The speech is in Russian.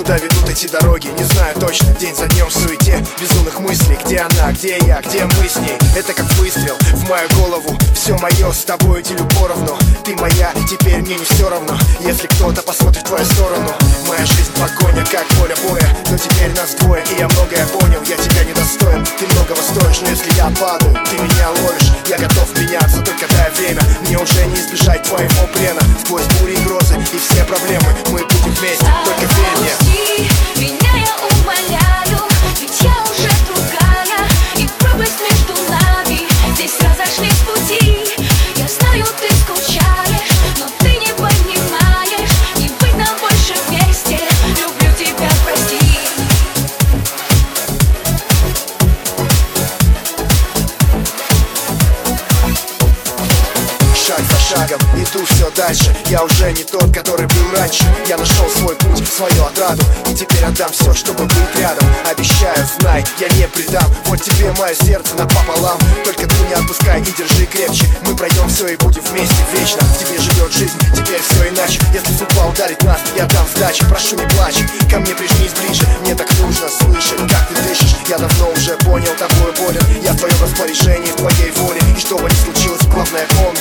куда ведут эти дороги, не знаю точно. День за днем в суете безумных мыслей. Где она, где я, где мы с ней? Это как выстрел в мою голову. Все мое с тобой делю поровну. Ты моя, теперь мне не все равно, если кто-то посмотрит в твою сторону. Моя жизнь погоня, как поле боя, но теперь нас двое, и я многое понял. Я тебя недостоин, ты многого стоишь, но если я падаю, ты меня ловишь. Я готов меняться, только дай время. Мне уже не избежать твоего плена. Сквозь бури и грозы и все проблемы мы будем вместе, только верь мне. Отпусти меня, я умоляю, ведь я уже другая, и пропасть между нами, здесь разошлись пути. Я знаю, ты скучаешь, но ты не понимаешь, не быть нам больше вместе. Люблю тебя, прости. Шаг за шагом иду все дальше. Я уже не тот, который был раньше. Я нашел свой путь, свою отраду, и теперь отдам все, чтобы быть рядом. Обещаю, знай, я не предам. Вот тебе мое сердце напополам. Только ты не отпускай и держи крепче. Мы пройдем все и будем вместе вечно. В тебе живет жизнь, теперь все иначе. Если судьба ударит нас, я дам сдачи. Прошу, не плачь, ко мне прижмись ближе. Мне так нужно слышать, как ты дышишь. Я давно уже понял, тобой болен. Я в твоем распоряжении, в твоей воле. И что бы ни случилось, главное помни,